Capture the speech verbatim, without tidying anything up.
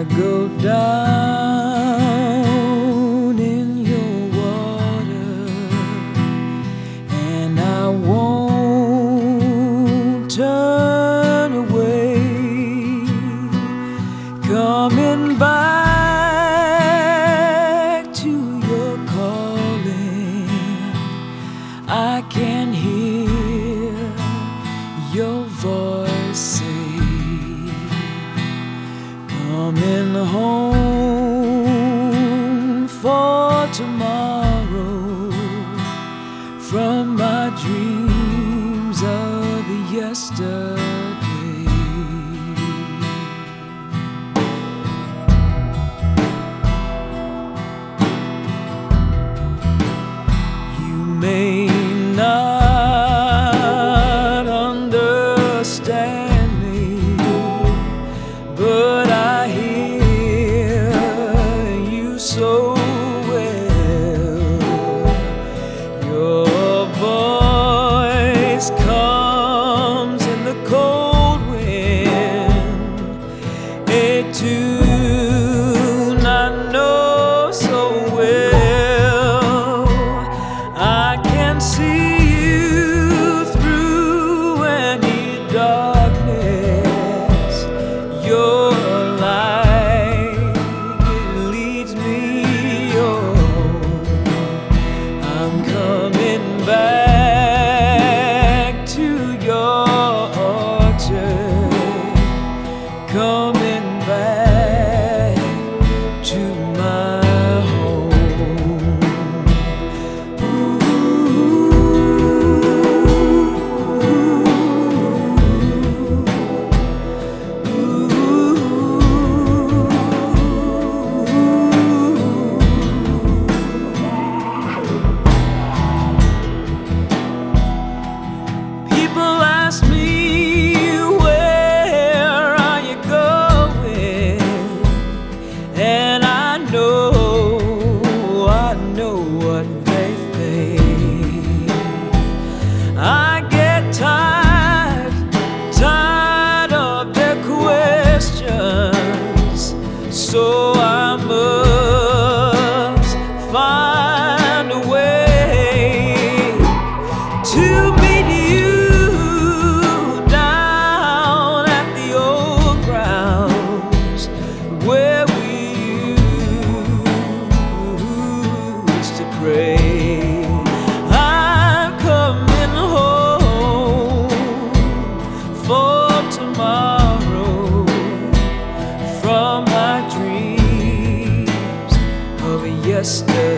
I go down in your water, and I won't turn away. Coming back to your calling, I can hear your voice say, coming home for tomorrow from my dreams of yesterday. You may not understand me, but I hear you so well. Your voice comes in the cold wind, a tune I know so well. I can see you through any darkness. Your light, it leads me home. I'm coming back to your orchard, coming back to my home. People ask me, where are you going? And I know, I know what they think. I get tired, tired of their questions, so I must find a way to meet you down at the old grounds where we used to pray. I'm coming home for tomorrow from my dreams of yesterday.